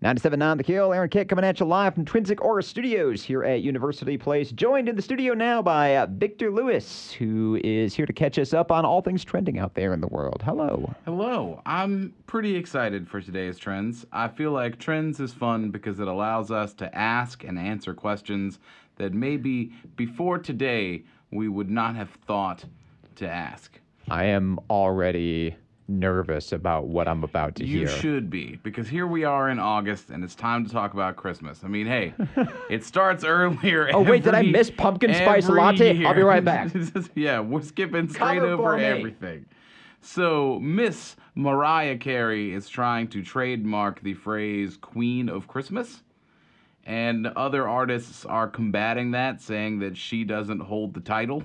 97.9 The Kill, Aaron Kick coming at you live from Twinsic Aura Studios here at University Place. Joined in the studio now by Victor Lewis, who is here to catch us up on all things trending out there in the world. Hello. Hello. I'm pretty excited for today's Trends. I feel like Trends is fun because it allows us to ask and answer questions that maybe before today we would not have thought to ask. I am already nervous about what I'm about to hear. You should be, because here we are in August and it's time to talk about Christmas. I mean, hey, it starts earlier. Oh, wait, did I miss pumpkin spice latte? Year. I'll be right back. Yeah, we're skipping straight Cover over for me. everything. So, Miss Mariah Carey is trying to trademark the phrase Queen of Christmas, and other artists are combating that, saying that she doesn't hold the title.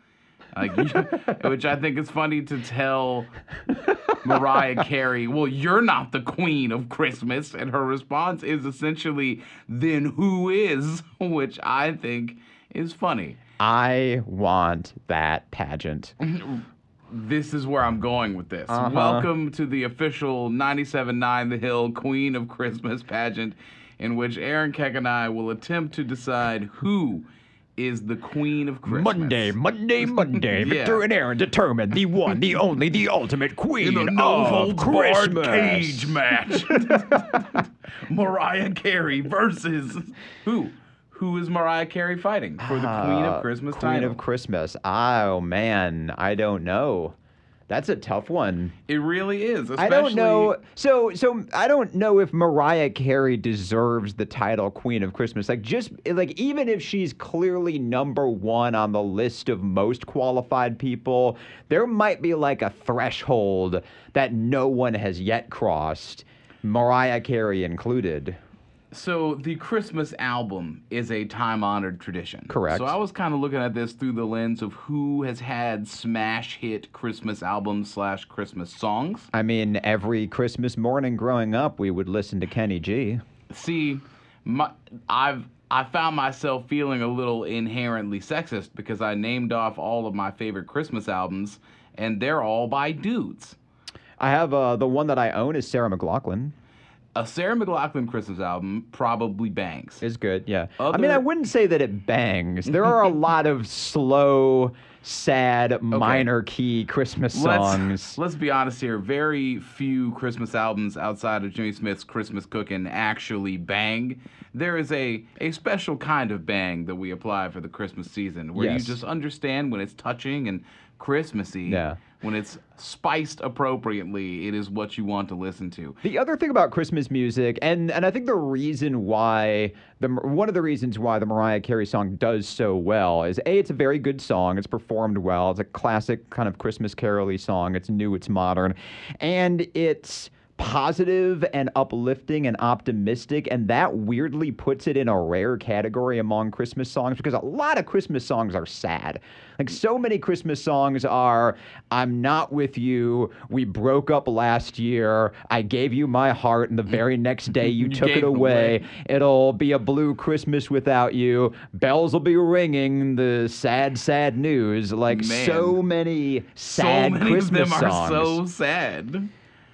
Which I think is funny to tell Mariah Carey, well, you're not the Queen of Christmas. And her response is essentially, then who is? Which I think is funny. I want that pageant. This is where I'm going with this. Welcome to the official 97.9 The Hill Queen of Christmas pageant, in which Aaron Keck and I will attempt to decide who is the Queen of Christmas. Monday. Yeah. Victor and Aaron determine the one, the only, the ultimate Queen In a of no-holds-barred Christmas. cage match. Mariah Carey versus who? Who is Mariah Carey fighting for the Queen of Christmas Queen title? of Christmas. Oh, man. I don't know. That's a tough one. It really is. I don't know. So I don't know if Mariah Carey deserves the title Queen of Christmas. Even if she's clearly number one on the list of most qualified people, there might be like a threshold that no one has yet crossed, Mariah Carey included. So the Christmas album is a time-honored tradition. Correct. So I was kind of looking at this through the lens of who has had smash hit Christmas albums / Christmas songs. I mean, every Christmas morning growing up, we would listen to Kenny G. See, I found myself feeling a little inherently sexist because I named off all of my favorite Christmas albums, and they're all by dudes. I have the one that I own is Sarah McLachlan. A Sarah McLachlan Christmas album probably bangs. Is good, yeah. I Other- mean, I wouldn't say that it bangs. There are a lot of slow, sad, minor key Christmas songs. Let's be honest here. Very few Christmas albums outside of Jimmy Smith's Christmas Cookin' actually bang. There is a special kind of bang that we apply for the Christmas season where Yes. you just understand when it's touching and Christmassy. Yeah. When it's spiced appropriately, it is what you want to listen to. The other thing about Christmas music, and I think the reason why, one of the reasons why the Mariah Carey song does so well is, A, it's a very good song. It's performed well. It's a classic kind of Christmas carol-y song. It's new, it's modern. And it's positive and uplifting and optimistic, and that weirdly puts it in a rare category among Christmas songs because a lot of Christmas songs are sad. Like, so many Christmas songs are, I'm not with you, we broke up last year, I gave you my heart, and the very next day you took gave it away. It'll be a blue Christmas without you, bells will be ringing, the sad, sad news. Like, Man. so many sad so many Christmas of them songs. are so sad.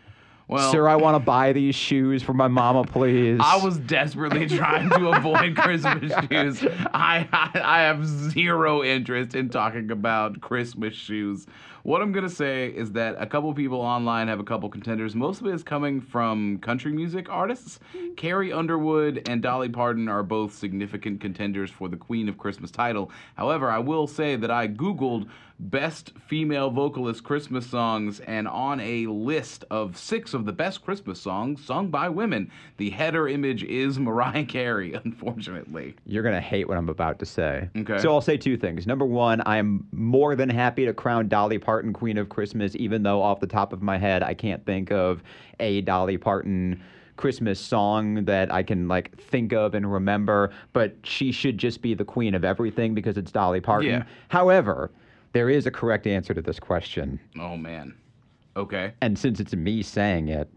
Well, Sir, I want to buy these shoes for my mama, please. I was desperately trying to avoid Christmas shoes. I have zero interest in talking about Christmas shoes. What I'm going to say is that a couple people online have a couple contenders. Most of it is coming from country music artists. Carrie Underwood and Dolly Parton are both significant contenders for the Queen of Christmas title. However, I will say that I Googled best female vocalist Christmas songs, and on a list of 6 of the best Christmas songs sung by women, the header image is Mariah Carey, unfortunately. You're going to hate what I'm about to say. Okay. So I'll say 2 things. Number 1, I am more than happy to crown Dolly Parton Queen of Christmas, even though off the top of my head, I can't think of a Dolly Parton Christmas song that I can think of and remember, but she should just be the queen of everything because it's Dolly Parton. Yeah. However, there is a correct answer to this question. Oh, man. Okay. And since it's me saying it,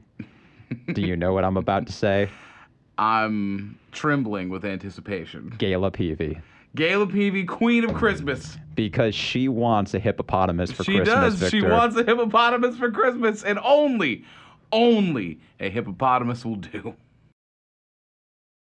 do you know what I'm about to say? I'm trembling with anticipation. Gayla Peavy. Gayla Peavy, Queen of Christmas. Because she wants a hippopotamus for She Christmas, does. Victor. She wants a hippopotamus for Christmas, and only a hippopotamus will do.